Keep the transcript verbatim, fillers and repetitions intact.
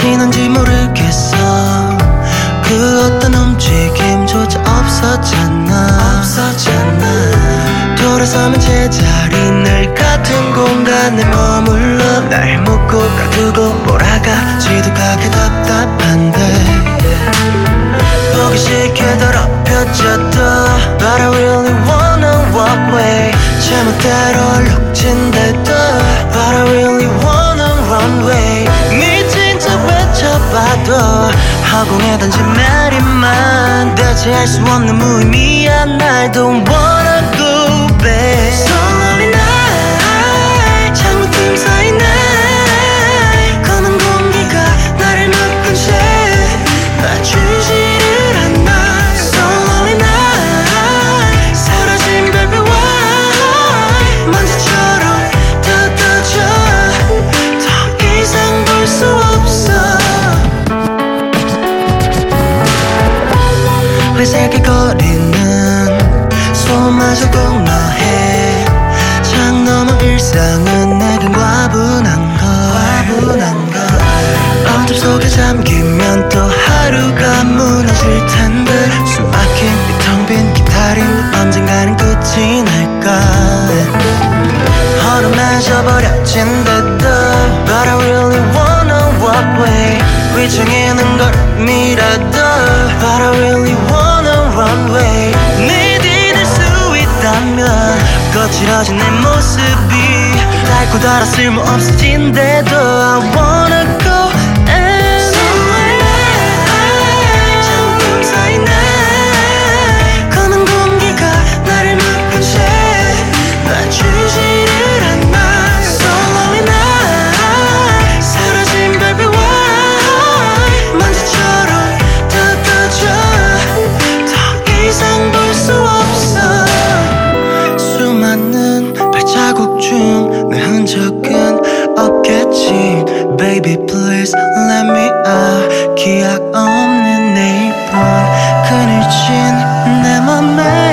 지난지 모르겠어. 그 어떤 움직임조차 없었잖아 없었잖아. 돌아서면 제자리 늘 같은 공간에 머물러 날 묶고 가두고 몰아가 지독하게 답답한데 호기심에 더럽혀져도 But I really wanna walk away 제멋대로 룩진데도 But I really wanna run away 미친 척 외쳐봐도 허공에 던진 말이만 대체할 수 없는 무의미한 I don't wanna go back So lonely night 창문 틈 사이 날 검은 공기가 나를 묶은 채 맞추지를 않아 So lonely night 사라진 별빛 white 먼지처럼 흩어져 더 이상 볼 수 없어 회색거리는 소마저 공허해 창 너머 일상은 내겐 과분한 걸 과분한 걸 어둠 속에 잠기면 또 하루가 무너질 텐데 숨막힌 이 텅 빈 기다림 언젠가는 끝이 날까 얼음해져 버려진데도 But I really wanna walk away 위층이는 걸음이라도 But I really wanna run away 네 뒤질 수 있다면 거칠어진 내 모습이 닳고 닳아 쓸모없어진데도 I wanna go and 창문 사이 날 검은 공기가 나를 묶은 채 놔주지를 않아 So lonely night 사라진 별빛 white 먼지처럼 흩어져 더 이상 볼 수 없어 수많은 발자국 중 내 흔적은 없겠지 Baby please let me out 기약 없는 내 입은 그늘진 내 맘에